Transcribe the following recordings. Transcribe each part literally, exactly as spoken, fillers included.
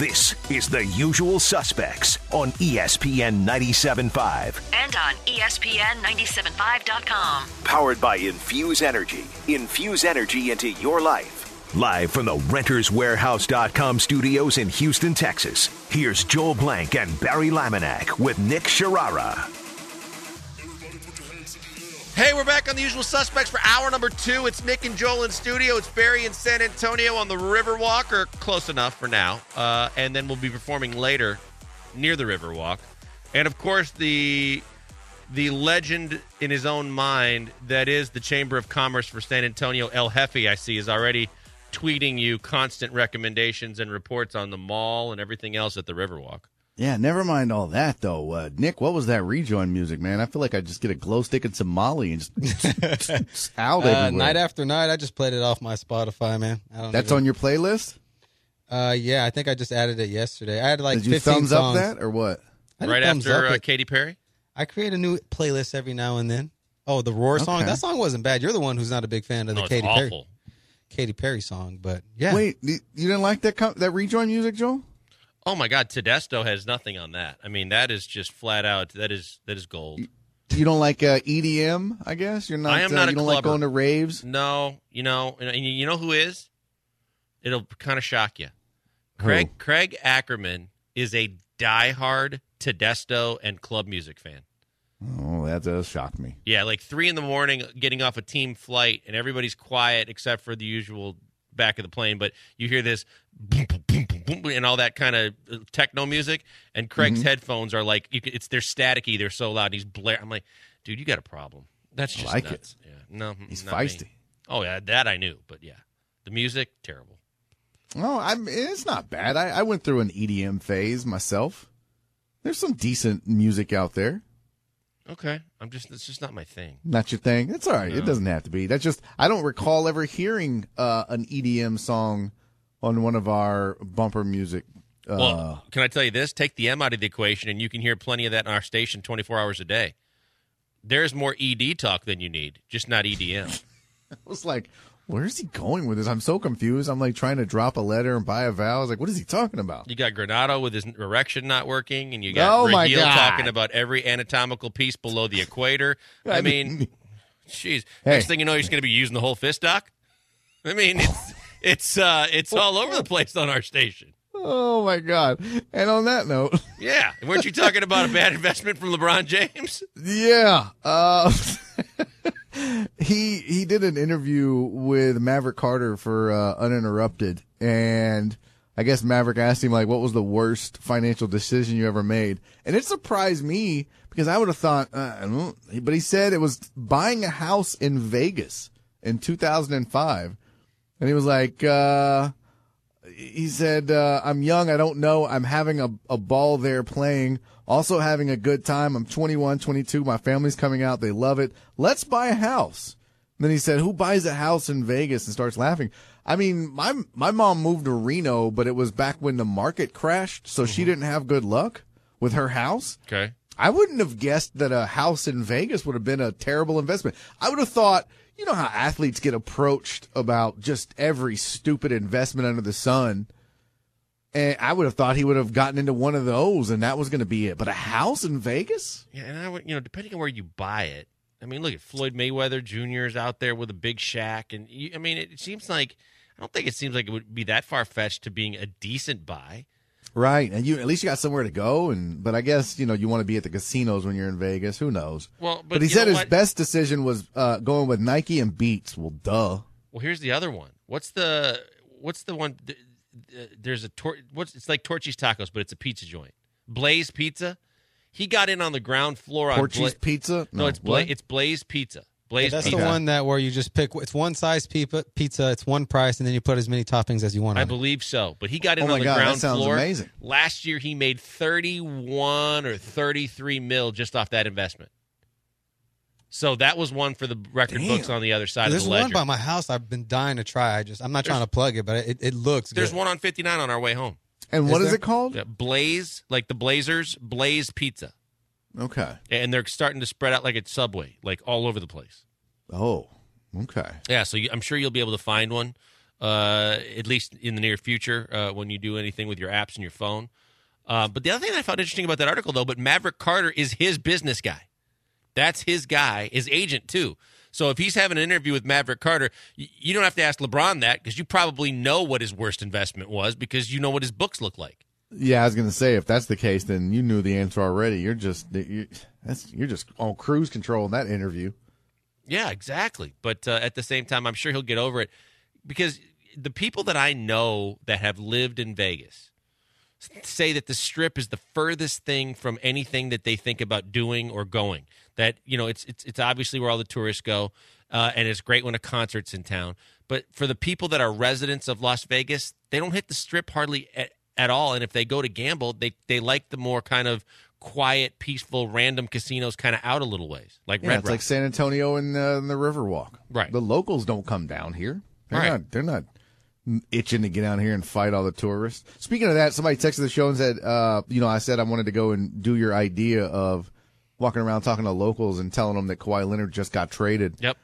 This is The Usual Suspects on E S P N ninety-seven point five. And on E S P N ninety-seven point five dot com. Powered by Infuse Energy. Infuse energy into your life. Live from the Renters Warehouse dot com studios in Houston, Texas. Here's Joel Blank and Barry Laminack with Nick Sharara. Hey, we're back on The Usual Suspects for hour number two. It's Nick and Joel in studio. It's Barry in San Antonio on the Riverwalk, or close enough for now. Uh, and then we'll be performing later near the Riverwalk. And, of course, the the legend in his own mind that is the Chamber of Commerce for San Antonio, El Jefe, I see, is already tweeting you constant recommendations and reports on the mall and everything else at the Riverwalk. Yeah, never mind all that, though. Uh, Nick, what was that rejoin music, man? I feel like I just get a glow stick and some Molly and just out uh, everywhere. Night after night, I just played it off my Spotify, man. I don't That's even... on your playlist? Uh, yeah, I think I just added it yesterday. I had like Did you fifteen thumbs songs. up that or what? Right after uh, Katy Perry? I create a new playlist every now and then. Oh, the Roar song? Okay. That song wasn't bad. You're the one who's not a big fan of the No, Katy it's Perry. awful. Katy Perry song, but yeah. Wait, you didn't like that com- that rejoin music, Joel? Oh my God, Tedesco has nothing on that. I mean, that is just flat out. That is that is gold. You don't like uh, E D M? I guess you're not. I am uh, not a you don't clubber. like going to raves. No, you know, and you know who is? It'll kind of shock you. Craig Who? Craig Ackerman is a diehard Tedesco and club music fan. Oh, that does shock me. Yeah, like three in the morning, getting off a team flight, and everybody's quiet except for the usual back of the plane. But you hear this boom, boom, boom, boom, boom, and all that kind of techno music, and Craig's Mm-hmm. headphones are like, you can, it's they're staticky, they're so loud. He's blaring. I'm like, dude, you got a problem. That's just like nuts. it. Yeah, no, He's not feisty. me. Oh yeah, that I knew, but yeah, the music terrible. Oh, I'm. It's not bad. I, I went through an E D M phase myself. There's some decent music out there. Okay, I'm just it's just not my thing. Not your thing. It's all right. No. It doesn't have to be. That's just. I don't recall ever hearing uh, an E D M song on one of our bumper music. Uh, Well, can I tell you this? Take the M out of the equation, and you can hear plenty of that in our station twenty-four hours a day. There's more E D talk than you need, just not E D M. I was like, where's he going with this? I'm so confused. I'm like trying to drop a letter and buy a vow. I was like, what is he talking about? You got Granado with his erection not working, and you got Oh, my Regil God. talking about every anatomical piece below the equator. I, I mean, mean- jeez. Hey. Next thing you know, he's going to be using the whole fist doc. I mean, it's it's uh, it's all over the place on our station. Oh my God. And on that note, Yeah, weren't you talking about a bad investment from LeBron James? yeah. Uh, he he did an interview with Maverick Carter for uh, Uninterrupted, and I guess Maverick asked him, like, what was the worst financial decision you ever made? And it surprised me because I would have thought, uh, I don't, but he said it was buying a house in Vegas in two thousand five. And he was like, uh, he said, uh, I'm young. I don't know. I'm having a, a ball there playing, also having a good time. I'm twenty-one, twenty-two. My family's coming out. They love it. Let's buy a house. And then he said, who buys a house in Vegas, and starts laughing. I mean, my, my mom moved to Reno, but it was back when the market crashed. So she didn't have good luck with her house. Okay. I wouldn't have guessed that a house in Vegas would have been a terrible investment. I would have thought, you know how athletes get approached about just every stupid investment under the sun. And I would have thought he would have gotten into one of those, and that was going to be it. But a house in Vegas? Yeah, and I would, you know, depending on where you buy it. I mean, look at Floyd Mayweather Junior is out there with a big shack, and you, I mean, it seems like I don't think it seems like it would be that far fetched to being a decent buy. Right. And you at least you got somewhere to go. And but I guess, you know, you want to be at the casinos when you're in Vegas. Who knows? Well, but, But he you said know his what? best decision was uh, going with Nike and Beats. Well, duh. Well, here's the other one. What's the what's the one? th- th- There's a tor- what's it's like Torchy's Tacos, but it's a pizza joint. Blaze Pizza. He got in on the ground floor on Portuguese Bla- pizza? No, it's Bla- what? it's Blaze Pizza. Yeah, Blaze that's Pizza. the one that where you just pick. It's one size pizza. Pizza. It's one price, and then you put as many toppings as you want. I on it. believe so, but he got in Oh my on the God, that ground sounds floor. amazing. Last year, he made thirty-one or thirty-three mil just off that investment. So that was one for the record Damn. books on the other side There's of the one ledger. by my house. I've been dying to try. I just I'm not There's- trying to plug it, but it, it looks There's good. one on fifty-nine on our way home. And what Is is there? it called? Yeah, Blaze, like the Blazers, Blaze Pizza. Okay. And they're starting to spread out like it's Subway, like all over the place. Oh, okay. Yeah, so you, I'm sure you'll be able to find one. uh, at least in the near future uh, when you do anything with your apps and your phone. Uh, but the other thing I found interesting about that article, though, but Maverick Carter is his business guy. That's his guy, his agent, too. So if he's having an interview with Maverick Carter, you don't have to ask LeBron that because you probably know what his worst investment was because you know what his books look like. Yeah, I was going to say, if that's the case, then you knew the answer already. You're just you're, that's, you're just on cruise control in that interview. Yeah, exactly. But uh, at the same time, I'm sure he'll get over it because the people that I know that have lived in Vegas say that the Strip is the furthest thing from anything that they think about doing or going. That, you know, it's it's it's obviously where all the tourists go, uh, and it's great when a concert's in town. But for the people that are residents of Las Vegas, they don't hit the Strip hardly at, at all. And if they go to gamble, they, they like the more kind of quiet, peaceful, random casinos kind of out a little ways, like Yeah, Red it's Rock. like San Antonio and uh, the Riverwalk. Right. The locals don't come down here. They're Right. not. They're not itching to get down here and fight all the tourists. Speaking of that, somebody texted the show and said, uh, you know, I said I wanted to go and do your idea of walking around talking to locals and telling them that Kawhi Leonard just got traded. Yep.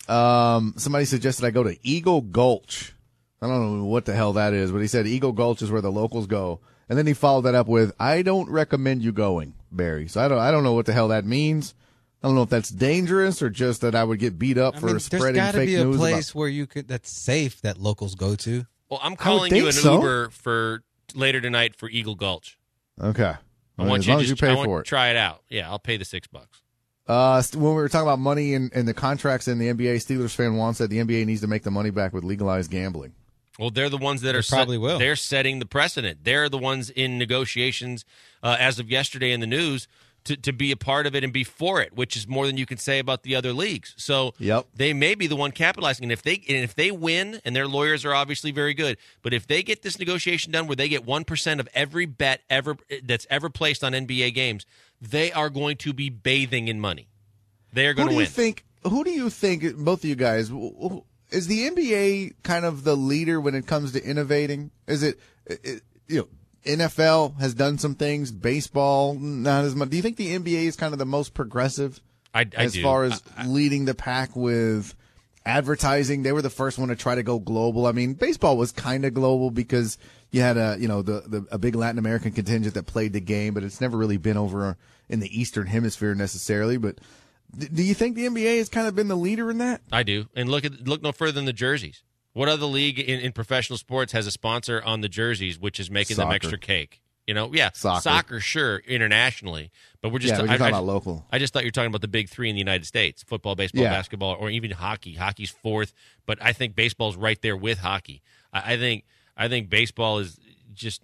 Um, somebody suggested I go to Eagle Gulch. I don't know what the hell that is, but he said Eagle Gulch is where the locals go. And then he followed that up with, I don't recommend you going, Barry. So I don't, I don't know what the hell that means. I don't know if that's dangerous or just that I would get beat up I for mean, spreading there's gotta fake be a news. place about- where you could that's safe that locals go to. Well, I'm I would calling you an think so. Uber for later tonight for Eagle Gulch. Okay. I want as you long to as you just pay I want for to it. try it out. Yeah, I'll pay the six bucks. Uh, st- when we were talking about money and, and the contracts in the N B A, Steelers fan Juan said the N B A needs to make the money back with legalized gambling. Well, they're the ones that They are probably set, will. They're setting the precedent. They're the ones in negotiations uh, as of yesterday in the news to, to be a part of it and be for it, which is more than you can say about the other leagues. So Yep. they may be the one capitalizing. And if they and if they win, and their lawyers are obviously very good, but if they get this negotiation done where they get one percent of every bet ever that's ever placed on N B A games, they are going to be bathing in money. They are going Who to do win. you think? Who do you think? Both of you guys, wh- wh- is the N B A kind of the leader when it comes to innovating? Is it, it you know, N F L has done some things, baseball not as much. Do you think the N B A is kind of the most progressive I, I as do. far as I- I- leading the pack with advertising? They were the first one to try to go global. I mean, baseball was kind of global because you had a you know the, the a big Latin American contingent that played the game, but it's never really been over in the Eastern Hemisphere necessarily. But d- do you think the N B A has kind of been the leader in that? I do. And look at look no further than the jerseys. What other league in, in professional sports has a sponsor on the jerseys, which is making them Soccer. extra cake? You know, yeah, Soccer. sure, internationally, but we're just Yeah, but I, you're talking I- about local. I just thought you were talking about the big three in the United States: football, baseball, Yeah. basketball, or even hockey. Hockey's fourth, but I think baseball's right there with hockey. I, I think I think baseball is just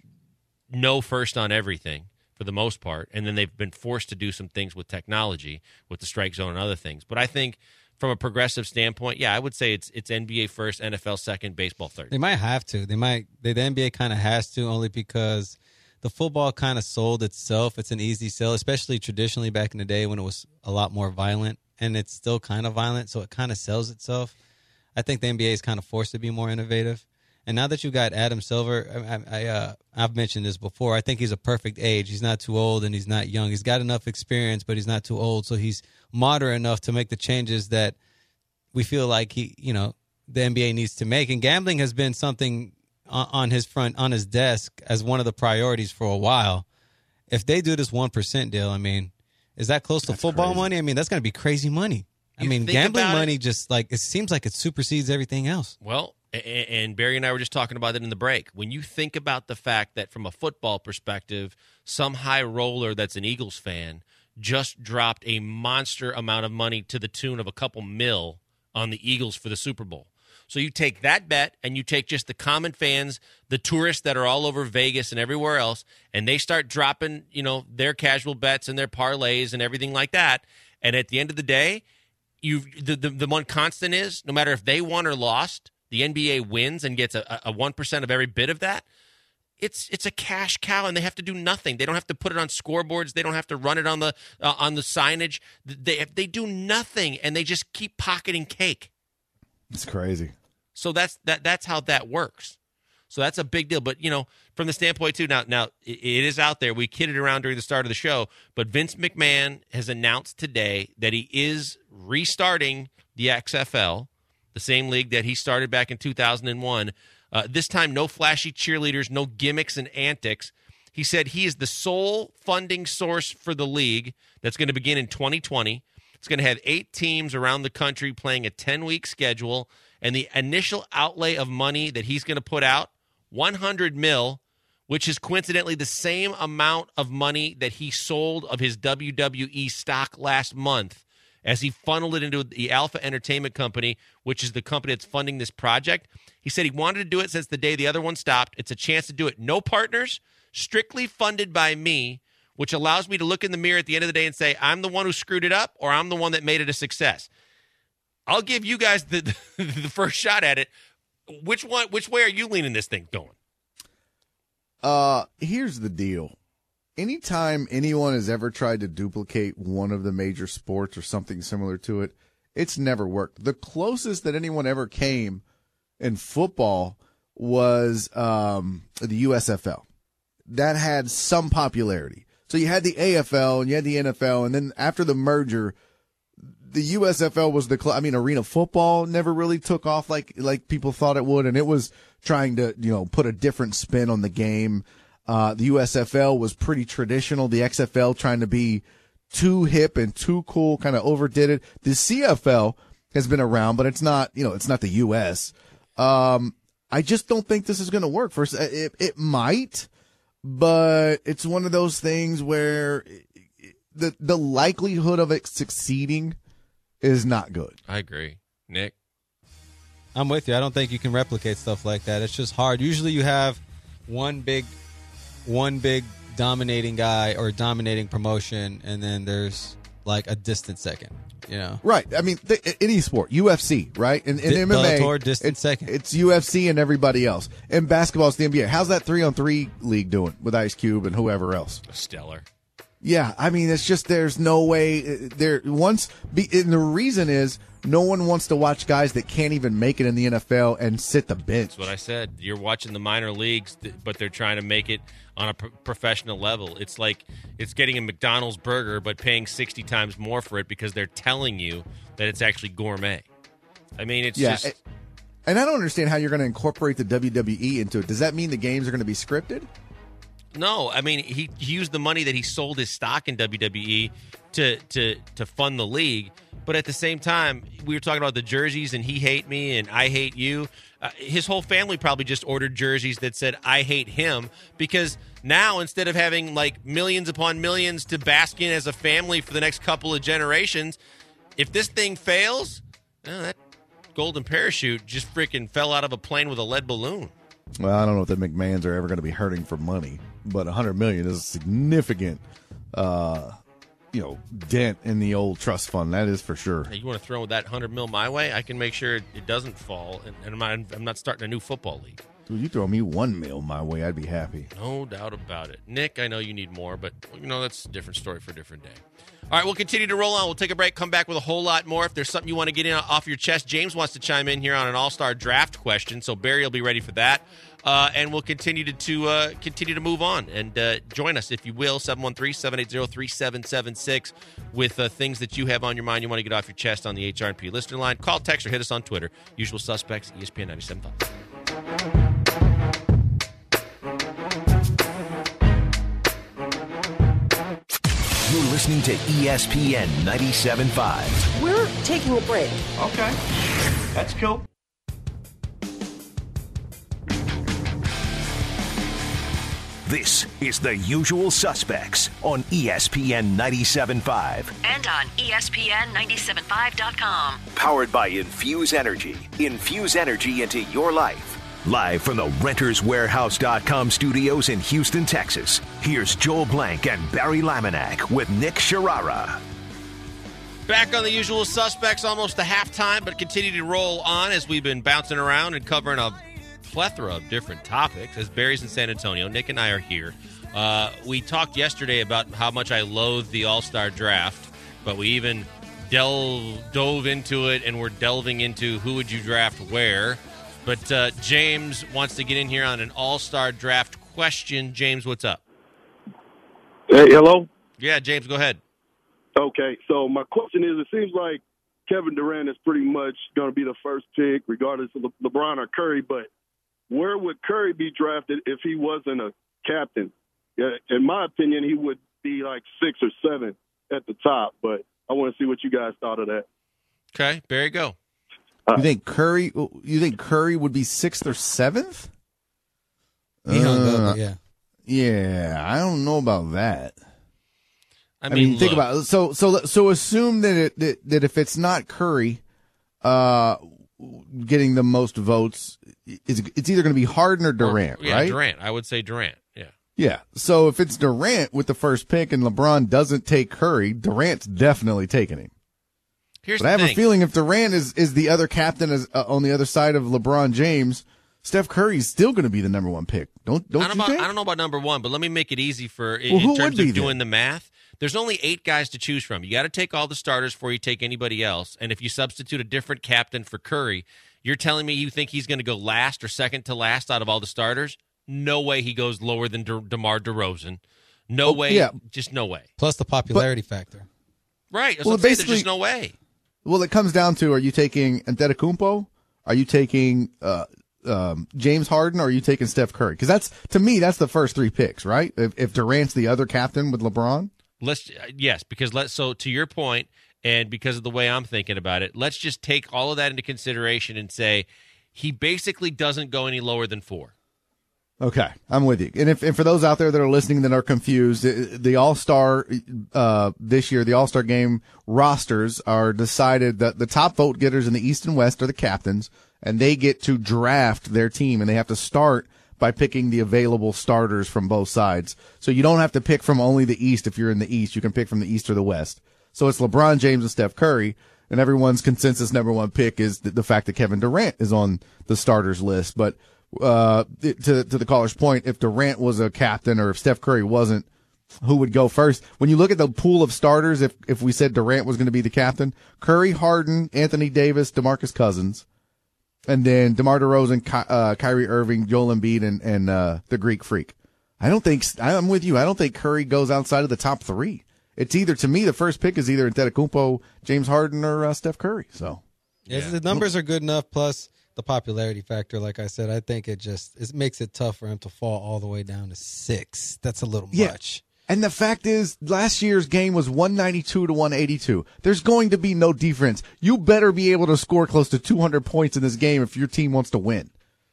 no first on everything for the most part, and then they've been forced to do some things with technology, with the strike zone and other things. But I think from a progressive standpoint, yeah, I would say it's it's N B A first, N F L second, baseball third. They might have to. They might. They, the N B A kind of has to, only because the football kind of sold itself. It's an easy sell, especially traditionally back in the day when it was a lot more violent, and it's still kind of violent, so it kind of sells itself. I think the N B A is kind of forced to be more innovative. And now that you got Adam Silver, I, I, uh, I've mentioned this before. I think he's a perfect age. He's not too old and he's not young. He's got enough experience, but he's not too old. So he's moderate enough to make the changes that we feel like he, you know, the N B A needs to make. And gambling has been something on, on his front, on his desk as one of the priorities for a while. If they do this one percent deal, I mean, is that close to That's football crazy. money? I mean, that's going to be crazy money. I You mean, think gambling about it- money just like, it seems like it supersedes everything else. Well, a- a- and Barry and I were just talking about it in the break. When you think about the fact that from a football perspective, some high roller that's an Eagles fan just dropped a monster amount of money to the tune of a couple mil on the Eagles for the Super Bowl. So you take that bet and you take just the common fans, the tourists that are all over Vegas and everywhere else, and they start dropping, you know, their casual bets and their parlays and everything like that. And at the end of the day, you the, the the one constant is no matter if they won or lost, the N B A wins and gets a, a one percent of every bit of that. It's it's a cash cow, and they have to do nothing. They don't have to put it on scoreboards. They don't have to run it on the uh, on the signage. They they do nothing, and they just keep pocketing cake. It's crazy. So that's that that's how that works. So that's a big deal. But you know, from the standpoint too, now now it, it is out there. We kidded around during the start of the show, but Vince McMahon has announced today that he is restarting the X F L. the same league that he started back in two thousand one. Uh, this time, no flashy cheerleaders, no gimmicks and antics. He said he is the sole funding source for the league that's going to begin in twenty twenty. It's going to have eight teams around the country playing a ten-week schedule, and the initial outlay of money that he's going to put out, one hundred mil, which is coincidentally the same amount of money that he sold of his W W E stock last month as he funneled it into the Alpha Entertainment Company, which is the company that's funding this project. He said he wanted to do it since the day the other one stopped. It's a chance to do it. No partners, strictly funded by me, which allows me to look in the mirror at the end of the day and say, I'm the one who screwed it up, or I'm the one that made it a success. I'll give you guys the, the, the first shot at it. Which one? Which way are you leaning this thing going? Uh, here's the deal. Anytime anyone has ever tried to duplicate one of the major sports or something similar to it, it's never worked. The closest that anyone ever came in football was um, the U S F L. That had some popularity. So you had the A F L and you had the N F L, and then after the merger, the U S F L was the cl- I mean, arena football never really took off like like people thought it would, and it was trying to, you know, put a different spin on the game. Uh, the U S F L was pretty traditional. The X F L trying to be too hip and too cool, kind of overdid it. The C F L has been around, but it's not, you know, it's not the U S. Um, I just don't think this is going to work. First, it, it might, but it's one of those things where the the likelihood of it succeeding is not good. I agree. Nick? I'm with you. I don't think you can replicate stuff like that. It's just hard. Usually you have one big one big dominating guy or dominating promotion, and then there's like a distant second, you know? Right. I mean, th- any sport, U F C, right? In, in D- M M A, Bellator, distant it's, second. It's U F C and everybody else. In basketball, it's the N B A. How's that three-on-three league doing with Ice Cube and whoever else? Stellar. Yeah, I mean, it's just there's no way there once. Be, and the reason is no one wants to watch guys that can't even make it in the N F L and sit the bench. That's what I said. You're watching the minor leagues, but they're trying to make it on a pro- professional level. It's like it's getting a McDonald's burger, but paying sixty times more for it because they're telling you that it's actually gourmet. I mean, it's yeah, just. It, and I don't understand how you're going to incorporate the W W E into it. Does that mean the games are going to be scripted? No, I mean he, he used the money that he sold his stock in W W E to to to fund the league, but at the same time, we were talking about the jerseys and he hate me and I hate you. Uh, his whole family probably just ordered jerseys that said I hate him, because now instead of having like millions upon millions to bask in as a family for the next couple of generations, if this thing fails, oh, that golden parachute just freaking fell out of a plane with a lead balloon. Well, I don't know if the McMahons are ever going to be hurting for money, but one hundred million dollars is a significant, uh, you know, dent in the old trust fund. That is for sure. Hey, you want to throw that one hundred mil my way? I can make sure it doesn't fall, and, and I'm, not, I'm not starting a new football league. Dude, you throw me one mil my way, I'd be happy. No doubt about it. Nick, I know you need more, but, you know, that's a different story for a different day. All right, we'll continue to roll on. We'll take a break, come back with a whole lot more. If there's something you want to get in off your chest, James wants to chime in here on an all-star draft question, so Barry will be ready for that. Uh, and we'll continue to, to uh, continue to move on. And uh, join us, if you will, seven one three, seven eight zero, three seven seven six with uh, things that you have on your mind you want to get off your chest on the H R and P listener line. Call, text, or hit us on Twitter. Usual suspects, E S P N ninety-seven point five. You're listening to E S P N ninety-seven point five. We're taking a break. Okay. That's cool. This is The Usual Suspects on E S P N ninety-seven point five. And on E S P N ninety-seven point five dot com. Powered by Infuse Energy. Infuse energy into your life. Live from the Renters Warehouse dot com studios in Houston, Texas, here's Joel Blank and Barry Laminack with Nick Sharara. Back on The Usual Suspects, almost a halftime, but continue to roll on as we've been bouncing around and covering a plethora of different topics. As Barry's in San Antonio, Nick and I are here. Uh, we talked yesterday about how much I loathe the All-Star Draft, but we even delve, dove into it, and we're delving into who would you draft where. But uh, James wants to get in here on an All-Star Draft question. James, what's up? Hey, hello? Yeah, James, go ahead. Okay, so my question is, it seems like Kevin Durant is pretty much going to be the first pick, regardless of Le- LeBron or Curry. But where would Curry be drafted if he wasn't a captain? Yeah, in my opinion, he would be like six or seven at the top. But I want to see what you guys thought of that. Okay, Barry, go. You think Curry? You think Curry would be sixth or seventh? He hung Uh, up, yeah. Yeah, I don't know about that. I I mean, mean, think look, about it. So, so, so assume that it that, that if it's not Curry, uh, getting the most votes, it's it's either going to be Harden or Durant, or, yeah, right? Durant. I would say Durant. Yeah. Yeah. So if it's Durant with the first pick and LeBron doesn't take Curry, Durant's definitely taking him. Here's But the I have thing. a feeling if Durant is, is the other captain as, uh, on the other side of LeBron James, Steph Curry's still going to be the number one pick. Don't don't I don't, you about, think? I don't know about number one, but let me make it easy for in, Well, who in terms would be of doing then? the math. There's only eight guys to choose from. You got to take all the starters before you take anybody else. And if you substitute a different captain for Curry, you're telling me you think he's going to go last or second to last out of all the starters? No way he goes lower than De- DeMar DeRozan. No Oh, way. yeah. Just no way. Plus the popularity factor. Right. That's Well, what I'm saying. There's basically- just no way. Well, it comes down to: are you taking Antetokounmpo? Are you taking uh, um, James Harden? Or are you taking Steph Curry? Because that's to me, that's the first three picks, right? If, if Durant's the other captain with LeBron, Let's uh, yes, because let's so to your point, and because of the way I'm thinking about it, let's just take all of that into consideration and say he basically doesn't go any lower than four. okay, I'm with you. And if and for those out there that are listening that are confused, the, the All Star uh, this year, the All Star game rosters are decided that the top vote getters in the East and West are the captains, and they get to draft their team, and they have to start by picking the available starters from both sides. So you don't have to pick from only the East if you're in the East. You can pick from the East or the West. So it's LeBron James and Steph Curry, and everyone's consensus number one pick is the, the fact that Kevin Durant is on the starters list. But uh, to to the caller's point, if Durant was a captain or if Steph Curry wasn't, who would go first? When you look at the pool of starters, if if we said Durant was going to be the captain, Curry, Harden, Anthony Davis, DeMarcus Cousins, and then DeMar DeRozan, Ky- uh, Kyrie Irving, Joel Embiid, and, and uh, the Greek Freak. I don't think I'm with you. I don't think Curry goes outside of the top three. It's either, to me, the first pick is either Antetokounmpo, James Harden, or uh, Steph Curry. So, Yeah, the numbers are good enough. Plus the popularity factor, like I said, I think it just it makes it tough for him to fall all the way down to six. That's a little Yeah. much. And the fact is, last year's game was one ninety-two to one eighty-two. There's going to be no difference. You better be able to score close to two hundred points in this game if your team wants to win.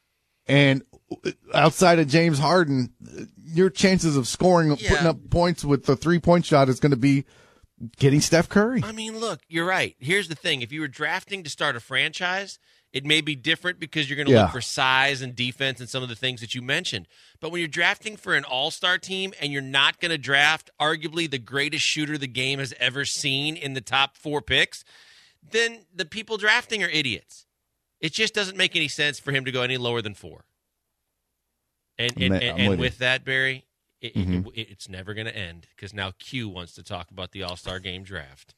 And outside of James Harden, your chances of scoring, Yeah. putting up points with the three-point shot is going to be getting Steph Curry. I mean, look, you're right. Here's the thing. If you were drafting to start a franchise, it may be different because you're going to Yeah. look for size and defense and some of the things that you mentioned. But when you're drafting for an all-star team and you're not going to draft arguably the greatest shooter the game has ever seen in the top four picks, then the people drafting are idiots. It just doesn't make any sense for him to go any lower than four. And and, Ma- and, I'm and with with you. that, Barry, it, Mhm. it, it's never going to end because now Q wants to talk about the all-star game draft.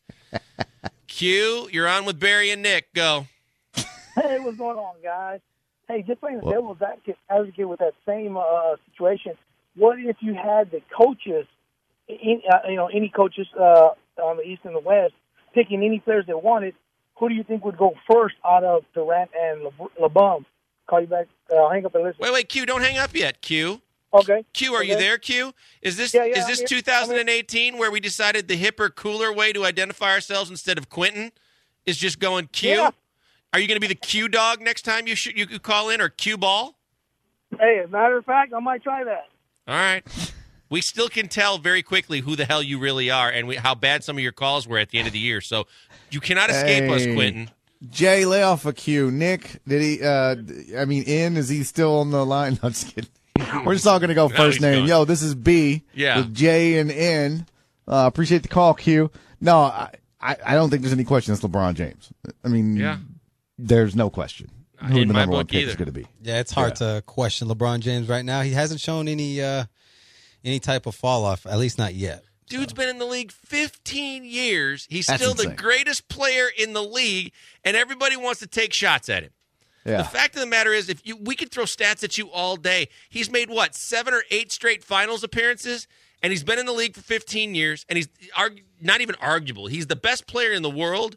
Q, you're on with Barry and Nick. Go. Hey, what's going on, guys? Hey, just playing the Well- devil's advocate advocate with that same uh, situation. What if you had the coaches, in, uh, you know, any coaches uh, on the East and the West, picking any players they wanted? Who do you think would go first out of Durant and Le- LeBron? Call you back. Uh, hang up and listen. Wait, wait, Q, don't hang up yet, Q. Okay. Q, are you Okay. there, Q? Is this Yeah, yeah, is I'm this here. two thousand eighteen where we decided the hipper, cooler way to identify ourselves instead of Quentin is just going Q? Yeah. Are you going to be the Q dog next time you shoot, you could call in, or Q ball? Hey, as a matter of fact, I might try that. All right. We still can tell very quickly who the hell you really are and we, how bad some of your calls were at the end of the year. So you cannot escape us, Hey. Quentin. Jay, lay off a Q. Nick, did he, uh, I mean, in, is he still on the line? No, I'm just kidding. We're just all going to go No, first he's name. gone. Yo, this is B. Yeah. With J and N. Uh, appreciate the call, Q. No, I, I, I don't think there's any question it's LeBron James. I mean, Yeah. there's no question who In the my number one book pick either. is going to be. Yeah, it's hard to question LeBron James right now. He hasn't shown any uh, any type of fall off, at least not yet. Dude's been in the league fifteen years. He's That's still insane. the greatest player in the league, and everybody wants to take shots at him. Yeah. The fact of the matter is, if you we could throw stats at you all day. He's made, what, seven or eight straight finals appearances, and he's been in the league for fifteen years, and he's argu- not even arguable. He's the best player in the world,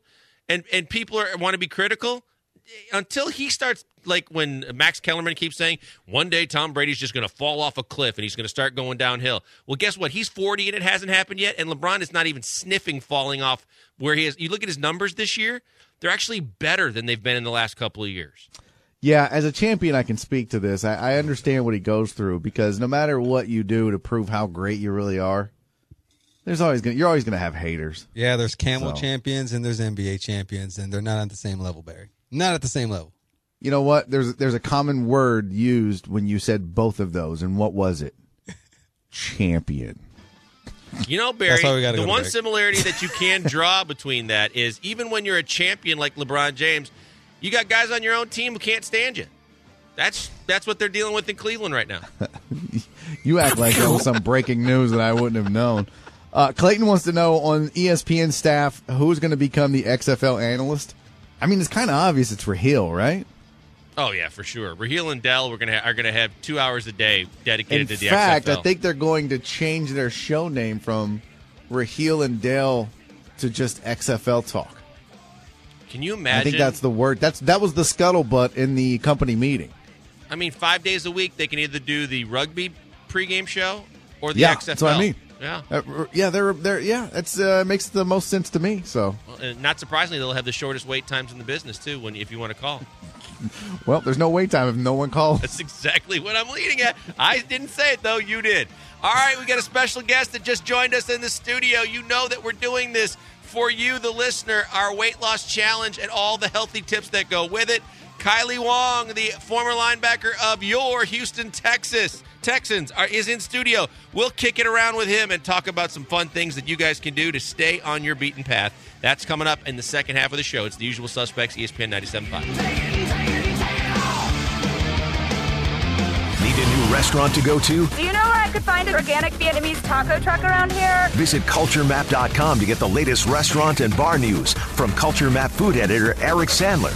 and and people are want to be critical until he starts, like when Max Kellerman keeps saying, one day Tom Brady's just going to fall off a cliff and he's going to start going downhill. Well, guess what? He's forty and it hasn't happened yet, and LeBron is not even sniffing falling off where he is. You look at his numbers this year, they're actually better than they've been in the last couple of years. Yeah, as a champion, I can speak to this. I, I understand what he goes through because no matter what you do to prove how great you really are, there's always gonna, you're always going to have haters. Yeah, there's camel So. champions and there's N B A champions, and they're not at the same level, Barry. Not at the same level. You know what? There's there's a common word used when you said both of those, and what was it? Champion. You know, Barry, That's why we gotta the go to one break. similarity that you can draw between that is even when you're a champion like LeBron James, you got guys on your own team who can't stand you. That's that's what they're dealing with in Cleveland right now. You act like there was some breaking news that I wouldn't have known. Uh, Clayton wants to know on E S P N staff who's going to become the X F L analyst. I mean, it's kind of obvious it's Raheel, right? Oh yeah, for sure. Raheel and Dell we're gonna ha- are gonna have two hours a day dedicated In to the fact, X F L. I think they're going to change their show name from Raheel and Dale to just X F L Talk. Can you imagine? I think that's the word. That's that was the scuttlebutt in the company meeting. I mean, five days a week they can either do the rugby pregame show or the Yeah, X F L. that's what I mean. Yeah. Uh, yeah, they're they're yeah. It's uh, makes the most sense to me. So, Well, and not surprisingly, they'll have the shortest wait times in the business too. When if you want to call, well, there's no wait time if no one calls. that's exactly what I'm leading at. I didn't say it though. You did. All right, we got a special guest that just joined us in the studio. You know that we're doing this for you, the listener, our weight loss challenge and all the healthy tips that go with it. Kylie Wong, the former linebacker of your Houston, Texas Texans, are, is in studio. We'll kick it around with him and talk about some fun things that you guys can do to stay on your beaten path. That's coming up in the second half of the show. It's The Usual Suspects, E S P N ninety-seven point five. Need a new restaurant to go to? Do you know where I could find an organic Vietnamese taco truck around here? Visit culture map dot com to get the latest restaurant and bar news from Culture Map food editor Eric Sandler.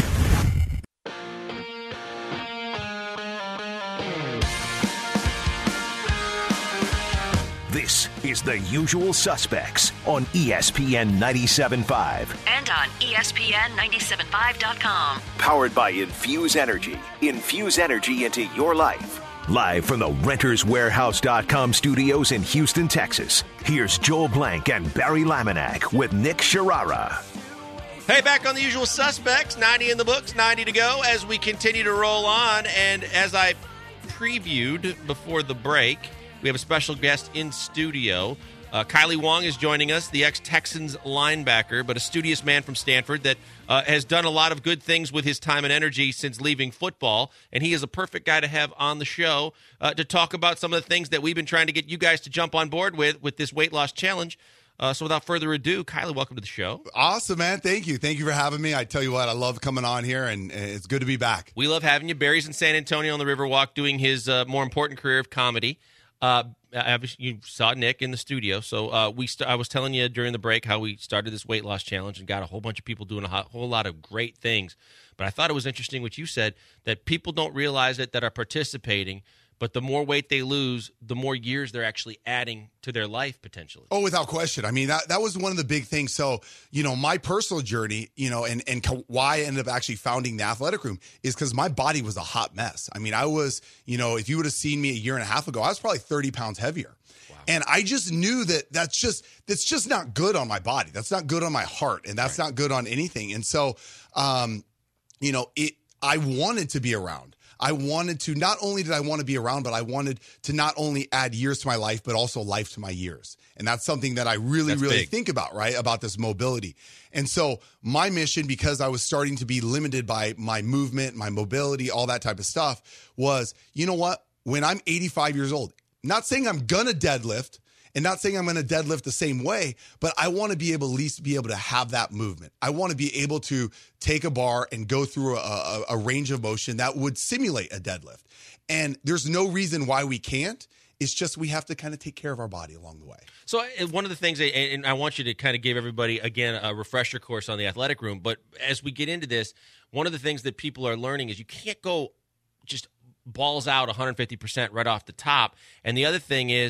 This is The Usual Suspects on E S P N ninety-seven point five. And on E S P N ninety-seven point five dot com. Powered by Infuse Energy. Infuse energy into your life. Live from the Renters Warehouse dot com studios in Houston, Texas. Here's Joel Blank and Barry Laminack with Nick Sharara. Hey, back on The Usual Suspects, ninety in the books, ninety to go as we continue to roll on. And as I previewed before the break, we have a special guest in studio. Uh, Kylie Wong is joining us, the ex-Texans linebacker, but a studious man from Stanford that uh, has done a lot of good things with his time and energy since leaving football. And he is a perfect guy to have on the show uh, to talk about some of the things that we've been trying to get you guys to jump on board with, with this weight loss challenge. Uh, so without further ado, Kylie, welcome to the show. Awesome, man. Thank you. Thank you for having me. I tell you what, I love coming on here, and it's good to be back. We love having you. Barry's in San Antonio on the Riverwalk doing his uh, more important career of comedy. Uh, you saw Nick in the studio, so uh, we. St- I was telling you during the break how we started this weight loss challenge and got a whole bunch of people doing a ho- whole lot of great things. But I thought it was interesting what you said, that people don't realize it that are participating. But the more weight they lose, the more years they're actually adding to their life potentially. Oh, without question. I mean, that, that was one of the big things. So, you know, my personal journey, you know, and, and why I ended up actually founding the Athletic Room is because my body was a hot mess. I mean, I was, you know, if you would have seen me a year and a half ago, I was probably thirty pounds heavier. Wow. And I just knew that that's just, that's just not good on my body. That's not good on my heart. And that's right. not good on anything. And so, um, you know, it, I wanted to be around. I wanted to, not only did I want to be around, but I wanted to not only add years to my life, but also life to my years. And that's something that I really, that's really big. think about, right? About this mobility. And so my mission, because I was starting to be limited by my movement, my mobility, all that type of stuff, was, you know what? When I'm eighty-five years old, not saying I'm going to deadlift, and not saying I'm going to deadlift the same way, but I want to be able at least be able to have that movement. I want to be able to take a bar and go through a, a, a range of motion that would simulate a deadlift. And there's no reason why we can't. It's just we have to kind of take care of our body along the way. So one of the things, and I want you to kind of give everybody, again, a refresher course on the Athletic Room, but as we get into this, one of the things that people are learning is you can't go just balls out one hundred fifty percent right off the top. And the other thing is,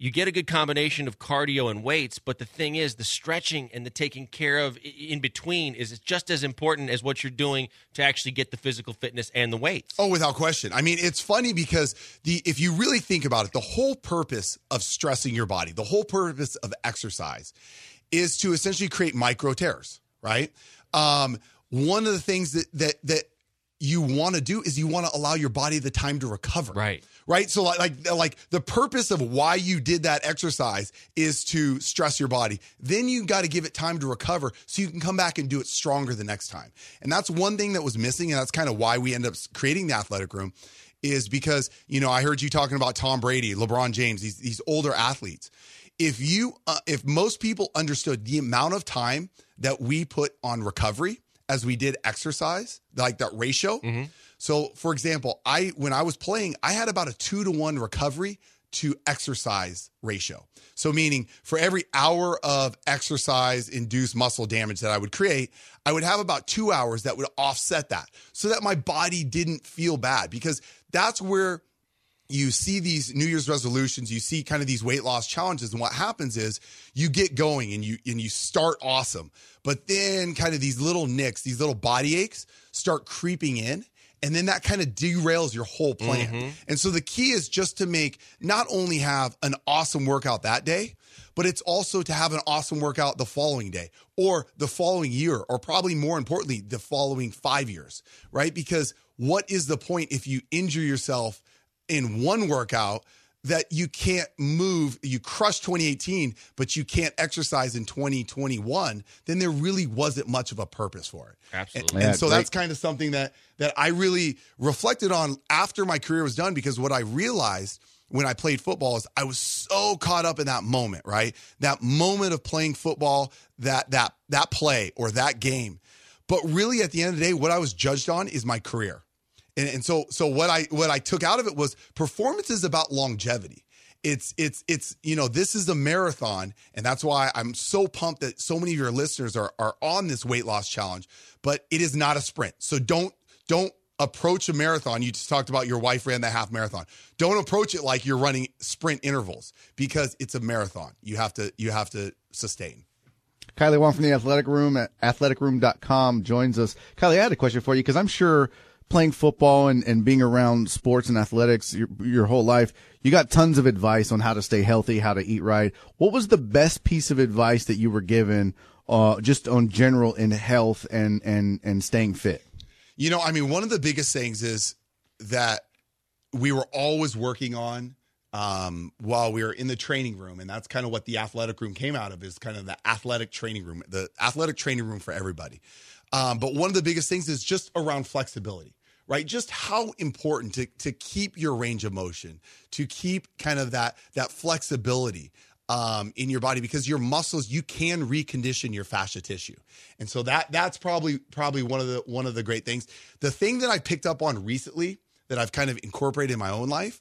you get a good combination of cardio and weights, but the thing is the stretching and the taking care of in between is just as important as what you're doing to actually get the physical fitness and the weights. Oh, without question. I mean, it's funny because the if you really think about it, the whole purpose of stressing your body, the whole purpose of exercise is to essentially create micro tears, right? Um, one of the things that that that you want to do is you want to allow your body the time to recover. Right. Right. So like, like, like the purpose of why you did that exercise is to stress your body. Then you got to give it time to recover so you can come back and do it stronger the next time. And that's one thing that was missing. And that's kind of why we end up creating the athletic room, is because, you know, I heard you talking about Tom Brady, LeBron James, these, these older athletes. If you, uh, if most people understood the amount of time that we put on recovery as we did exercise, like that ratio. Mm-hmm. So, for example, I when I was playing, I had about a two to one recovery to exercise ratio. So, meaning for every hour of exercise-induced muscle damage that I would create, I would have about two hours that would offset that, so that my body didn't feel bad. Because that's where you see these New Year's resolutions, you see kind of these weight loss challenges, and what happens is you get going and you and you start awesome, but then kind of these little nicks, these little body aches start creeping in, and then that kind of derails your whole plan. Mm-hmm. And so the key is just to make, not only have an awesome workout that day, but it's also to have an awesome workout the following day or the following year, or probably more importantly, the following five years, right? Because what is the point if you injure yourself in one workout that you can't move, you crush twenty eighteen, but you can't exercise in twenty twenty-one, then there really wasn't much of a purpose for it. Absolutely. And, Yeah, and so great. that's kind of something that that I really reflected on after my career was done, because what I realized when I played football is I was so caught up in that moment, right? That moment of playing football, that that that play or that game. But really at the end of the day, what I was judged on is my career. And, and so, so what I what I took out of it was performance is about longevity. It's it's it's you know, this is a marathon, and that's why I'm so pumped that so many of your listeners are are on this weight loss challenge. But it is not a sprint. So don't don't approach a marathon. You just talked about your wife ran the half marathon. Don't approach it like you're running sprint intervals, because it's a marathon. You have to you have to sustain. Kylie Wong from the Athletic Room at athletic room dot com joins us. Kylie, I had a question for you, because I'm sure playing football and, and being around sports and athletics your, your whole life, you got tons of advice on how to stay healthy, how to eat right. What was the best piece of advice that you were given uh, just on general in health and, and, and staying fit? You know, I mean, one of the biggest things is that we were always working on um, while we were in the training room. And that's kind of what the athletic room came out of, is kind of the athletic training room, the athletic training room for everybody. Um, but one of the biggest things is just around flexibility, right? Just how important to to keep your range of motion, to keep kind of that that flexibility um, in your body, because your muscles, you can recondition your fascia tissue, and so that that's probably probably one of the one of the great things. The thing that I picked up on recently that I've kind of incorporated in my own life,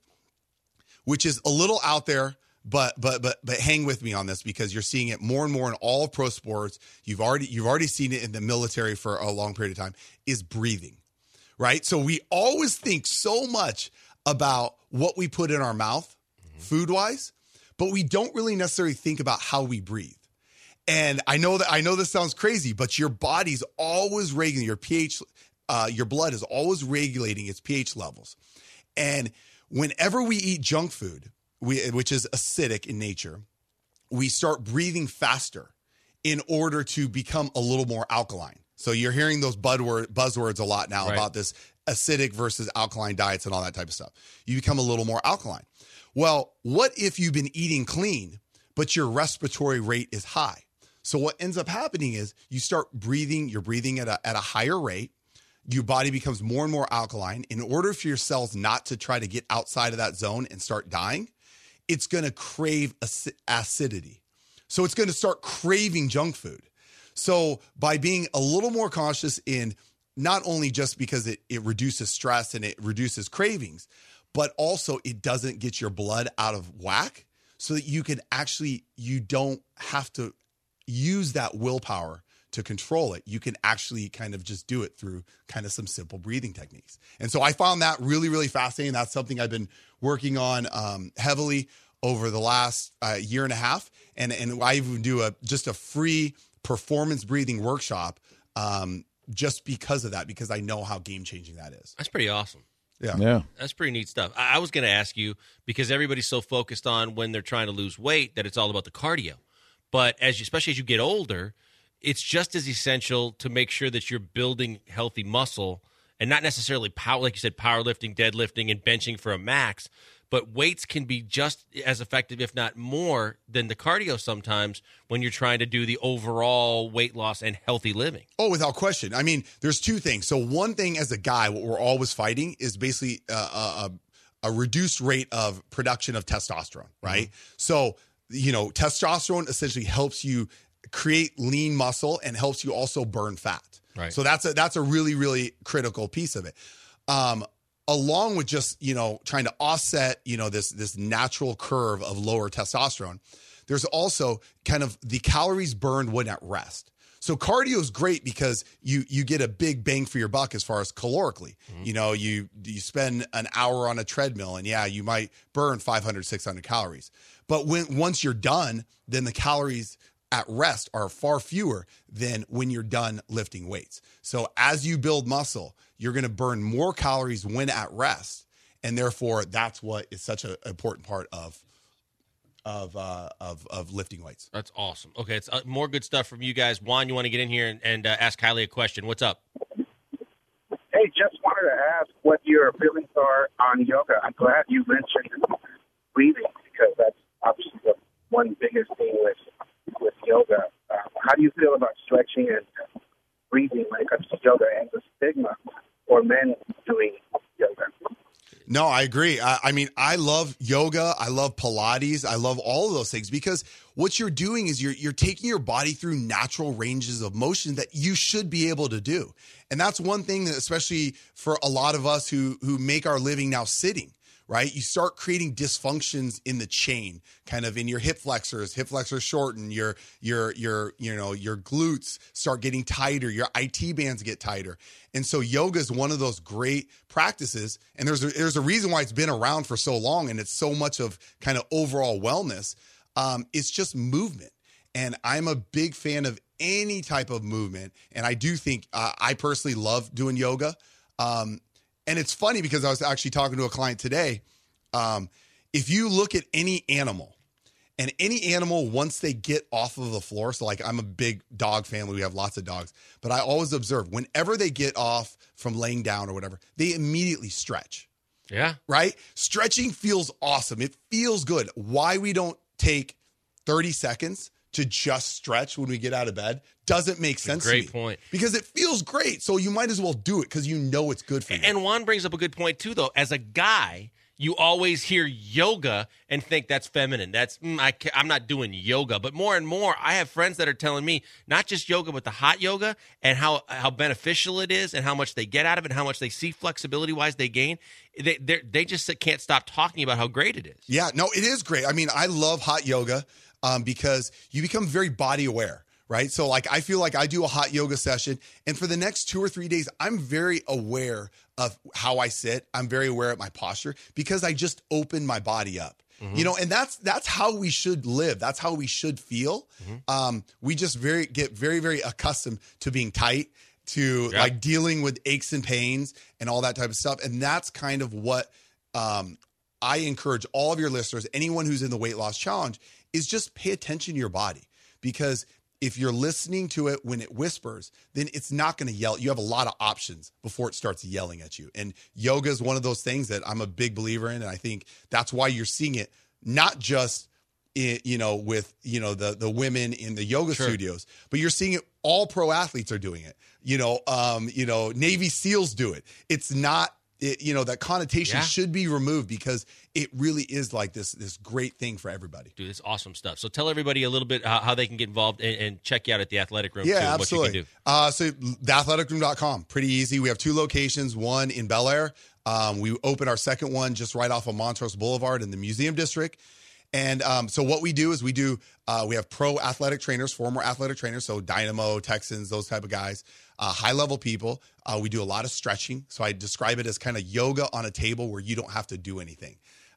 which is a little out there. But but but but hang with me on this, because you're seeing it more and more in all of pro sports. You've already you've already seen it in the military for a long period of time, is breathing, right? So we always think so much about what we put in our mouth, mm-hmm. food-wise, but we don't really necessarily think about how we breathe. And I know that I know this sounds crazy, but your body's always regulating your pH. Uh, your blood is always regulating its pH levels, and whenever we eat junk food, We, which is acidic in nature, we start breathing faster in order to become a little more alkaline. So you're hearing those buzzwords a lot now, right, about this acidic versus alkaline diets and all that type of stuff. You become a little more alkaline. Well, what if you've been eating clean, but your respiratory rate is high? So what ends up happening is you start breathing, you're breathing at a, at a higher rate. Your body becomes more and more alkaline. In order for your cells not to try to get outside of that zone and start dying, it's going to crave acidity. So it's going to start craving junk food. So by being a little more cautious in, not only just because it, it reduces stress and it reduces cravings, but also it doesn't get your blood out of whack, so that you can actually, you don't have to use that willpower to control it. You can actually kind of just do it through kind of some simple breathing techniques. And so I found that really, really fascinating. That's something I've been working on um, heavily over the last uh, year and a half. And, and I even do a just a free performance breathing workshop um, just because of that, because I know how game-changing that is. That's pretty awesome. Yeah. Yeah. That's pretty neat stuff. I I was going to ask you, because everybody's so focused on when they're trying to lose weight that it's all about the cardio. But as you, especially as you get older, it's just as essential to make sure that you're building healthy muscle and not necessarily power, like you said, powerlifting, deadlifting, and benching for a max. But weights can be just as effective, if not more, than the cardio sometimes when you're trying to do the overall weight loss and healthy living. Oh, without question. I mean, there's two things. So one thing as a guy, what we're always fighting is basically uh, a, a reduced rate of production of testosterone, right? Mm-hmm. So, you know, testosterone essentially helps you create lean muscle and helps you also burn fat. Right. So that's a, that's a really, really critical piece of it. Um, along with just, you know, trying to offset, you know, this, this natural curve of lower testosterone, there's also kind of the calories burned when at rest. So cardio is great because you, you get a big bang for your buck as far as calorically. Mm-hmm. You know, you, you spend an hour on a treadmill and yeah, you might burn five hundred, six hundred calories. But when, once you're done, then the calories at rest are far fewer than when you're done lifting weights. So as you build muscle, you're going to burn more calories when at rest. And therefore, that's what is such an important part of of uh, of, of lifting weights. That's awesome. Okay, it's uh, more good stuff from you guys. Juan, you want to get in here and, and uh, ask Kylie a question. What's up? Hey, just wanted to ask what your feelings are on yoga. I'm glad you mentioned breathing, because that's obviously the one biggest thing with with yoga. Uh, how do you feel about stretching and breathing when it comes to yoga and the stigma for men doing yoga? No, I agree. I, I mean, I love yoga. I love Pilates. I love all of those things, because what you're doing is you're you're taking your body through natural ranges of motion that you should be able to do. And that's one thing that, especially for a lot of us who who make our living now sitting, right? You start creating dysfunctions in the chain, kind of in your hip flexors, hip flexors shorten, your, your, your, you know, your glutes start getting tighter, your I T bands get tighter. And so yoga is one of those great practices. And there's a, there's a reason why it's been around for so long. And it's so much of kind of overall wellness. Um, it's just movement. And I'm a big fan of any type of movement. And I do think, uh, I personally love doing yoga. Um, And it's funny because I was actually talking to a client today. Um, if you look at any animal, and any animal, once they get off of the floor, so like I'm a big dog family, we have lots of dogs, but I always observe whenever they get off from laying down or whatever, they immediately stretch. Yeah. Right? Stretching feels awesome. It feels good. Why we don't take thirty seconds to just stretch when we get out of bed doesn't make sense to me. Great point. Because it feels great. So you might as well do it because you know it's good for you. And Juan brings up a good point, too, though. As a guy, you always hear yoga and think that's feminine. That's, mm, I, I'm not doing yoga. But more and more, I have friends that are telling me not just yoga, but the hot yoga and how, how beneficial it is and how much they get out of it and how much they see flexibility-wise they gain. They they just can't stop talking about how great it is. Yeah, no, it is great. I mean, I love hot yoga um, because you become very body aware. Right. So like, I feel like I do a hot yoga session, and for the next two or three days, I'm very aware of how I sit. I'm very aware of my posture because I just open my body up, mm-hmm. you know, and that's, that's how we should live. That's how we should feel. Mm-hmm. Um, we just very, get very, very accustomed to being tight, to yeah. like dealing with aches and pains and all that type of stuff. And that's kind of what um, I encourage all of your listeners, anyone who's in the weight loss challenge, is just pay attention to your body, because if you're listening to it when it whispers, then it's not going to yell. You have a lot of options before it starts yelling at you. And yoga is one of those things that I'm a big believer in. And I think that's why you're seeing it, not just in, you know, with, you know, the, the women in the yoga sure. studios, but you're seeing it. All pro athletes are doing it. You know, um, you know, Navy SEALs do it. It's not, it, you know, that connotation yeah. should be removed, because it really is like this this great thing for everybody. Dude, it's awesome stuff. So tell everybody a little bit how, how they can get involved and, and check you out at the Athletic Room. Yeah, too, absolutely. What you can do. Uh, so the athletic room dot com, pretty easy. We have two locations, one in Bel Air. Um, we opened our second one just right off of Montrose Boulevard in the Museum District. And um, so what we do is we do, uh, we have pro athletic trainers, former athletic trainers, so Dynamo, Texans, those type of guys, uh, high-level people. Uh, we do a lot of stretching. So I describe it as kind of yoga on a table where you don't have to do anything.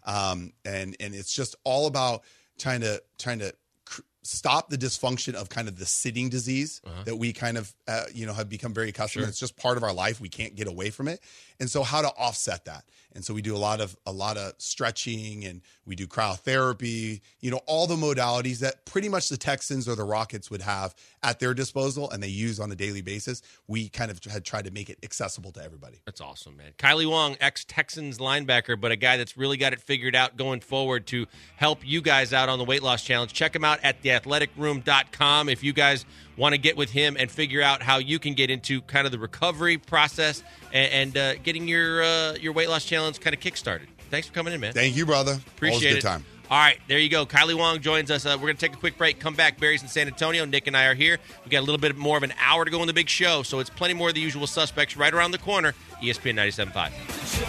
Um, and, and it's just all about trying to, trying to cr- stop the dysfunction of kind of the sitting disease uh-huh. that we kind of, uh, you know, have become very accustomed to. Sure. It's just part of our life. We can't get away from it. And so how to offset that. And so we do a lot of, a lot of stretching, and we do cryotherapy, you know, all the modalities that pretty much the Texans or the Rockets would have at their disposal and they use on a daily basis. We kind of had tried to make it accessible to everybody. That's awesome, man. Kylie Wong, ex-Texans linebacker, but a guy that's really got it figured out going forward to help you guys out on the weight loss challenge. Check him out at the athletic room dot com if you guys want to get with him and figure out how you can get into kind of the recovery process and, and uh, getting your uh, your weight loss challenge kind of kickstarted. Thanks for coming in, man. Thank you, brother. Appreciate Always a good it. time. All right, there you go. Kylie Wong joins us. Uh, we're going to take a quick break. Come back. Barry's in San Antonio. Nick and I are here. We got a little bit more of an hour to go in the big show, so it's plenty more of the usual suspects right around the corner. E S P N ninety-seven point five.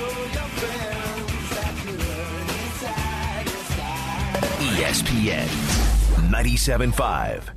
E S P N ninety-seven point five.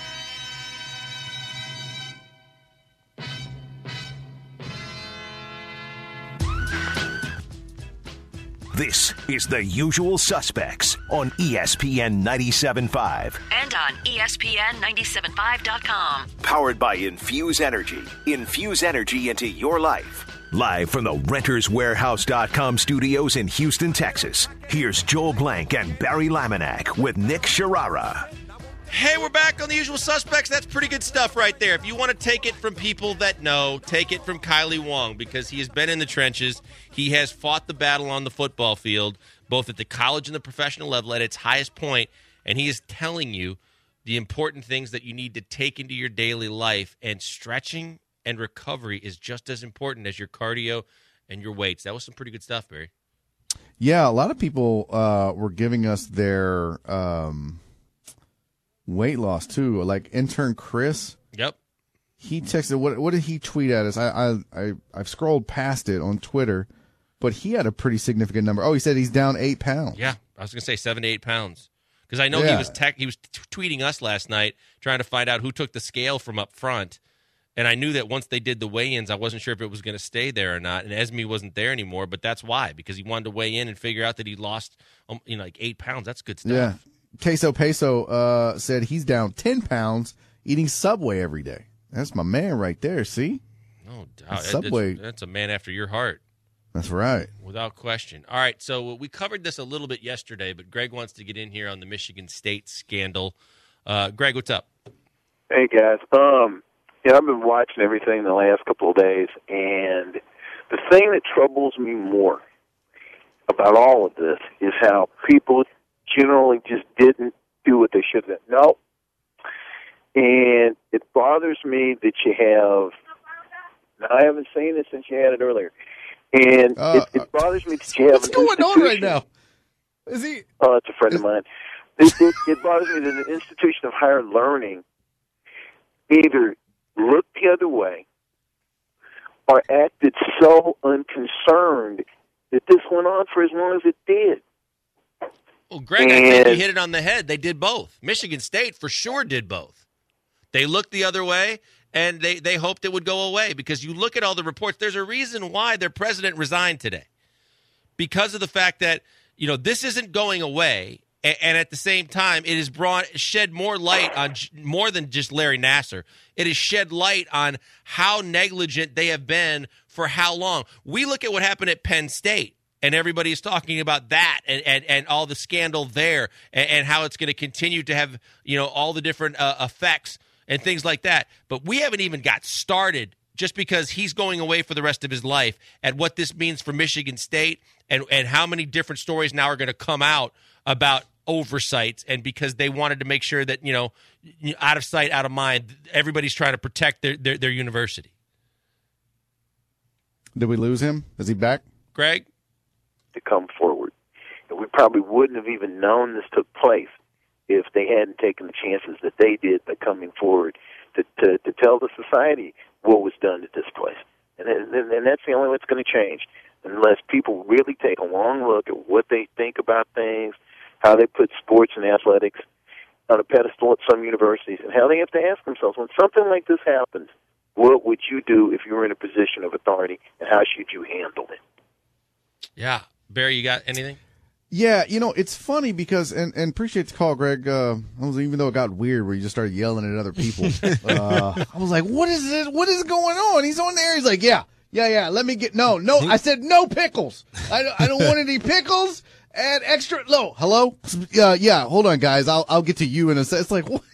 This is The Usual Suspects on E S P N ninety-seven point five. And on E S P N ninety-seven point five dot com. Powered by Infuse Energy. Infuse energy into your life. Live from the Renters Warehouse dot com studios in Houston, Texas. Here's Joel Blank and Barry Laminack with Nick Sharara. Hey, we're back on The Usual Suspects. That's pretty good stuff right there. If you want to take it from people that know, take it from Kylie Wong, because he has been in the trenches. He has fought the battle on the football field, both at the college and the professional level at its highest point, and he is telling you the important things that you need to take into your daily life, and stretching and recovery is just as important as your cardio and your weights. That was some pretty good stuff, Barry. Yeah, a lot of people uh, were giving us their um, weight loss, too. Like intern Chris. Yep. He texted, what What did he tweet at us? I, I, I, I've scrolled past it on Twitter, but he had a pretty significant number. Oh, he said he's down eight pounds. Yeah, I was going to say seven to eight pounds. Because I know yeah. he was tech, he was t- tweeting us last night trying to find out who took the scale from up front. And I knew that once they did the weigh-ins, I wasn't sure if it was going to stay there or not. And Esme wasn't there anymore, but that's why, because he wanted to weigh in and figure out that he lost, um, you know, like eight pounds. That's good stuff. Yeah. Queso Peso uh, said he's down ten pounds eating Subway every day. That's my man right there, see? No doubt. Subway. That's, that's a man after your heart. That's right. Without question. All right, so we covered this a little bit yesterday, but Greg wants to get in here on the Michigan State scandal. Uh, Greg, what's up? Hey, guys. Um, yeah, I've been watching everything the last couple of days, and the thing that troubles me more about all of this is how people generally just didn't do what they should have done. No. And it bothers me that you have, now I haven't seen it since you had it earlier, and uh, it, it bothers me that you have what's an going on right now? Is he? Oh, it's a friend is, of mine. It, it, it bothers me that an institution of higher learning either looked the other way or acted so unconcerned that this went on for as long as it did. Well, Greg, and, I think you hit it on the head. They did both. Michigan State for sure did both. They looked the other way, and they, they hoped it would go away, because you look at all the reports. There's a reason why their president resigned today, because of the fact that, you know, this isn't going away, and, and at the same time, it has brought shed more light on more than just Larry Nassar. It has shed light on how negligent they have been for how long. We look at what happened at Penn State, and everybody is talking about that and, and, and all the scandal there, and, and how it's going to continue to have, you know, all the different uh, effects and things like that. But we haven't even got started, just because he's going away for the rest of his life, at what this means for Michigan State, and, and how many different stories now are going to come out about oversights, and because they wanted to make sure that, you know, out of sight, out of mind, everybody's trying to protect their, their, their university. Did we lose him? Is he back? Greg? To come forward. And we probably wouldn't have even known this took place if they hadn't taken the chances that they did by coming forward to, to, to tell the society what was done to this place. And, and, and that's the only way it's going to change, unless people really take a long look at what they think about things, how they put sports and athletics on a pedestal at some universities, and how they have to ask themselves, when something like this happens, what would you do if you were in a position of authority, and how should you handle it? Yeah. Barry, you got anything? Yeah, you know, it's funny because, and, and appreciate the call, Greg. Uh, I was, even though it got weird where you just started yelling at other people. uh, I was like, what is this? What is going on? He's on there. He's like, yeah, yeah, yeah. Let me get, no, no. I said no pickles. I don't, I don't want any pickles. Add extra. No, hello? Uh, yeah, hold on, guys. I'll, I'll get to you in a second. It's like, what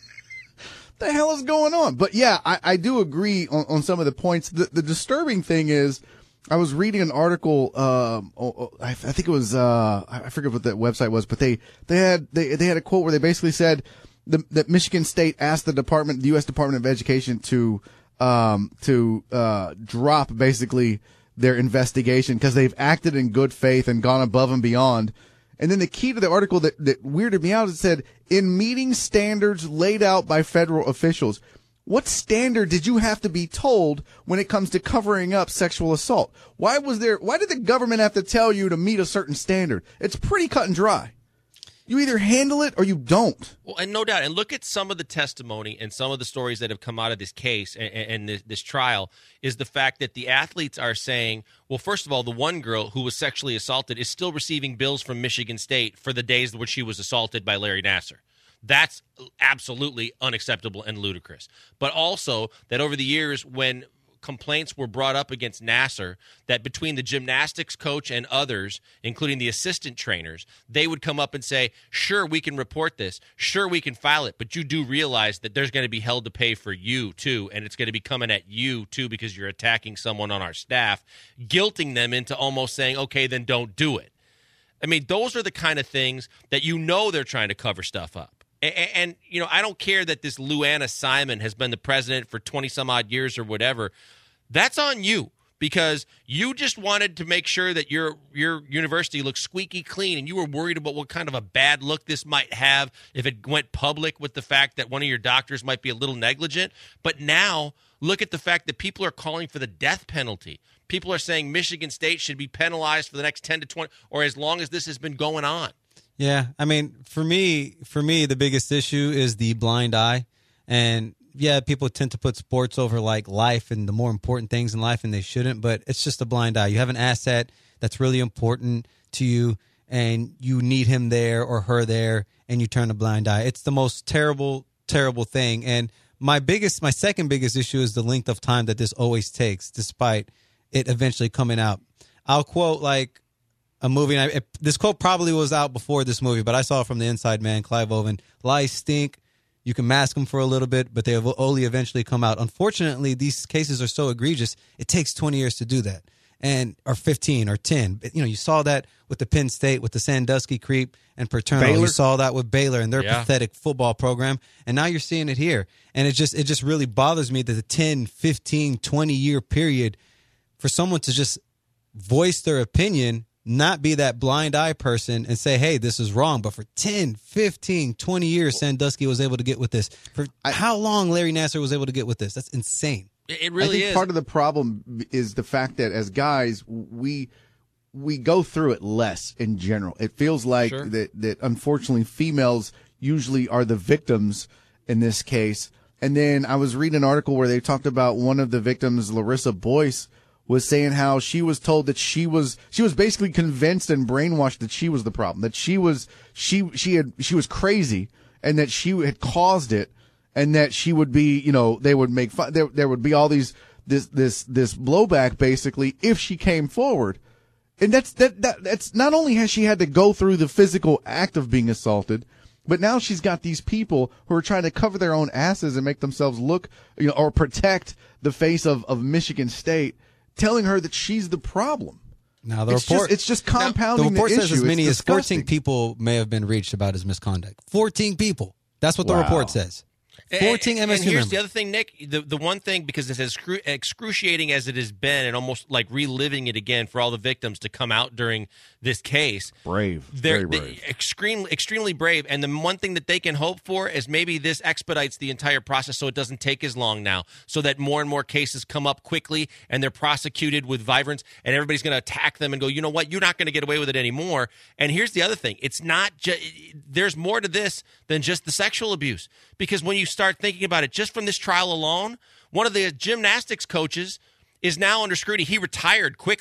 the hell is going on? But yeah, I, I do agree on, on some of the points. The, the disturbing thing is, I was reading an article. Um, I think it was. Uh, I forget what that website was, but they they had they they had a quote where they basically said the, that Michigan State asked the department, the U S Department of Education, to um to uh drop basically their investigation because they've acted in good faith and gone above and beyond. And then the key to the article that that weirded me out, it said, in meeting standards laid out by federal officials. What standard did you have to be told when it comes to covering up sexual assault? Why was there, why did the government have to tell you to meet a certain standard? It's pretty cut and dry. You either handle it or you don't. Well, and no doubt. And look at some of the testimony and some of the stories that have come out of this case and, and this, this trial is the fact that the athletes are saying, well, first of all, the one girl who was sexually assaulted is still receiving bills from Michigan State for the days in which she was assaulted by Larry Nassar. That's absolutely unacceptable and ludicrous. But also that over the years when complaints were brought up against Nassar, that between the gymnastics coach and others, including the assistant trainers, they would come up and say, sure, we can report this. Sure, we can file it. But you do realize that there's going to be hell to pay for you, too, and it's going to be coming at you, too, because you're attacking someone on our staff, guilting them into almost saying, okay, then don't do it. I mean, those are the kind of things that you know they're trying to cover stuff up. And, and, you know, I don't care that this Luana Simon has been the president for twenty-some-odd years or whatever. That's on you because you just wanted to make sure that your your university looks squeaky clean, and you were worried about what kind of a bad look this might have if it went public with the fact that one of your doctors might be a little negligent. But now look at the fact that people are calling for the death penalty. People are saying Michigan State should be penalized for the next ten to twenty or as long as this has been going on. Yeah, I mean, for me, for me, the biggest issue is the blind eye. And yeah, people tend to put sports over like life and the more important things in life, and they shouldn't, but it's just a blind eye. You have an asset that's really important to you, and you need him there or her there, and you turn a blind eye. It's the most terrible, terrible thing. And my biggest, my second biggest issue is the length of time that this always takes, despite it eventually coming out. I'll quote like a movie. And I, it, this quote probably was out before this movie, but I saw it from the Inside Man, Clive Owen. Lies stink. You can mask them for a little bit, but they will only eventually come out. Unfortunately, these cases are so egregious, it takes twenty years to do that, and or fifteen or ten. You know, you saw that with the Penn State, with the Sandusky creep and Paterno. Baylor. You saw that with Baylor and their yeah. pathetic football program, and now you're seeing it here. And it just it just really bothers me that the ten, fifteen, twenty-year period for someone to just voice their opinion, not be that blind eye person and say, hey, this is wrong. But for ten, fifteen, twenty years, Sandusky was able to get with this. For I, how long Larry Nassar was able to get with this? That's insane. It really I think is. Part of the problem is the fact that as guys, we we go through it less in general. It feels like sure. that, that unfortunately females usually are the victims in this case. And then I was reading an article where they talked about one of the victims, Larissa Boyce, was saying how she was told that she was she was basically convinced and brainwashed that she was the problem, that she was she she had she was crazy, and that she had caused it, and that she would be, you know, they would make fun, there there would be all these this this this blowback basically if she came forward. And that's that, that that's not only has she had to go through the physical act of being assaulted, but now she's got these people who are trying to cover their own asses and make themselves look, you know, or protect the face of, of Michigan State, telling her that she's the problem. Now the it's report, just, it's just compounding now, the report the says issue. as many it's as fourteen people may have been reached about his misconduct. fourteen people. That's what the wow. report says. fourteen and, M S U and here's members. the other thing, Nick. The the one thing, because it's as excru- excruciating as it has been, and almost like reliving it again for all the victims to come out during this case. Brave, they're very brave, they, extremely, extremely brave. And the one thing that they can hope for is maybe this expedites the entire process, so it doesn't take as long now, so that more and more cases come up quickly and they're prosecuted with vibrance, and everybody's going to attack them and go, you know what, you're not going to get away with it anymore. And here's the other thing: it's not just there's more to this than just the sexual abuse, because when you start thinking about it, just from this trial alone, one of the gymnastics coaches is now under scrutiny. He retired quickly.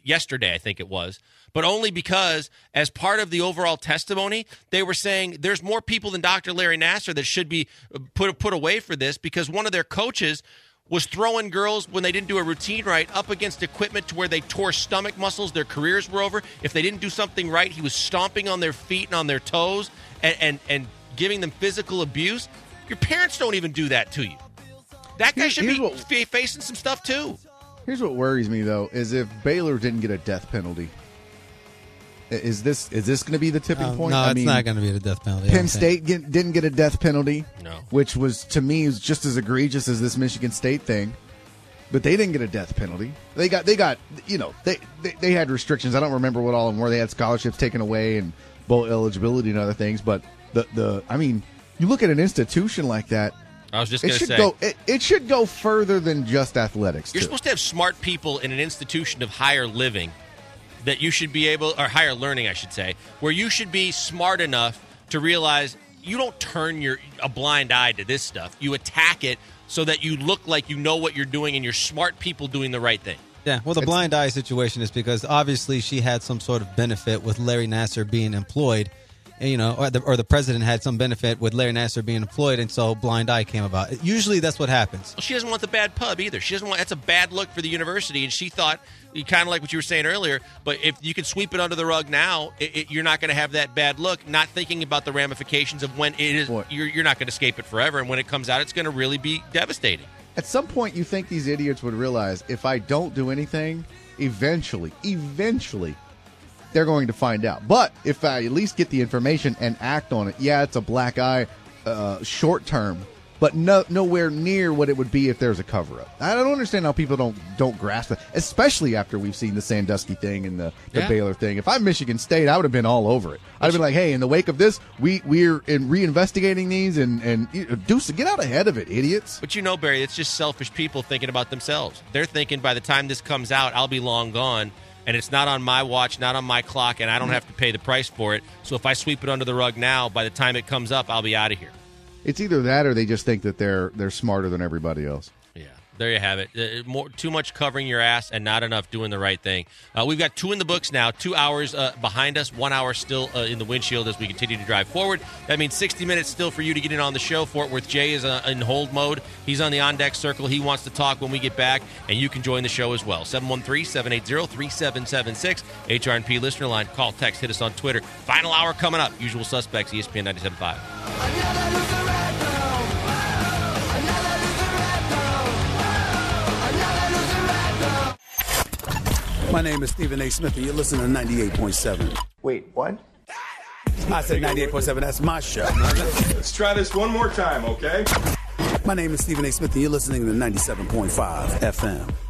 yesterday, I think it was, but only because as part of the overall testimony, they were saying there's more people than Doctor Larry Nassar that should be put put away for this because one of their coaches was throwing girls when they didn't do a routine right up against equipment to where they tore stomach muscles, their careers were over. If they didn't do something right, he was stomping on their feet and on their toes and, and, and giving them physical abuse. Your parents don't even do that to you. That guy should be what, facing some stuff too. Here's what worries me, though, is if Baylor didn't get a death penalty. Is this is this going to be the tipping um, point? No, I it's mean, not going to be the death penalty. Penn State get, didn't get a death penalty, no. which was, to me, was just as egregious as this Michigan State thing. But they didn't get a death penalty. They got, they got, you know, they, they, they had restrictions. I don't remember what all of them were. They had scholarships taken away and bowl eligibility and other things. But the, the I mean, you look at an institution like that. I was just going to say. Go, it, it should go further than just athletics. You're too. supposed to have smart people in an institution of higher living that you should be able, or higher learning, I should say, where you should be smart enough to realize you don't turn your a blind eye to this stuff. You attack it so that you look like you know what you're doing and you're smart people doing the right thing. Yeah, well, the It's, blind eye situation is because obviously she had some sort of benefit with Larry Nassar being employed, and, you know, or the, or the president had some benefit with Larry Nassar being employed, and so blind eye came about. Usually that's what happens. Well, she doesn't want the bad pub either. She doesn't want, that's a bad look for the university, and she thought, kind of like what you were saying earlier, but if you can sweep it under the rug now, it, it, you're not going to have that bad look, not thinking about the ramifications of when it is, you're, you're not going to escape it forever, and when it comes out, it's going to really be devastating. At some point, you think these idiots would realize if I don't do anything, eventually, eventually, they're going to find out. But if I at least get the information and act on it, yeah, it's a black eye uh, short term, but no, nowhere near what it would be if there's a cover-up. I don't understand how people don't don't grasp it, especially after we've seen the Sandusky thing and the, the Yeah. Baylor thing. If I'm Michigan State, I would have been all over it. I'd have been like, hey, in the wake of this, we, we're in reinvestigating these and, and you know, do get out ahead of it, idiots. But you know, Barry, it's just selfish people thinking about themselves. They're thinking by the time this comes out, I'll be long gone, and it's not on my watch, not on my clock, and I don't have to pay the price for it. So if I sweep it under the rug now, by the time it comes up, I'll be out of here. It's either that or they just think that they're they're smarter than everybody else. Yeah, there you have it. Uh, more, too much covering your ass and not enough doing the right thing. Uh, we've got two in the books now, two hours uh, behind us, one hour still uh, in the windshield as we continue to drive forward. That means sixty minutes still for you to get in on the show. Fort Worth Jay is uh, in hold mode. He's on the on-deck circle. He wants to talk when we get back, and you can join the show as well. seven one three, seven eight zero, three seven seven six, H R and P listener line. Call, text, hit us on Twitter. Final hour coming up. Usual suspects, E S P N ninety-seven point five. My name is Stephen A. Smith, and you're listening to ninety-eight point seven. Wait, what? I said ninety-eight point seven. That's my show. Let's try this one more time, okay? My name is Stephen A. Smith, and you're listening to ninety-seven point five F M.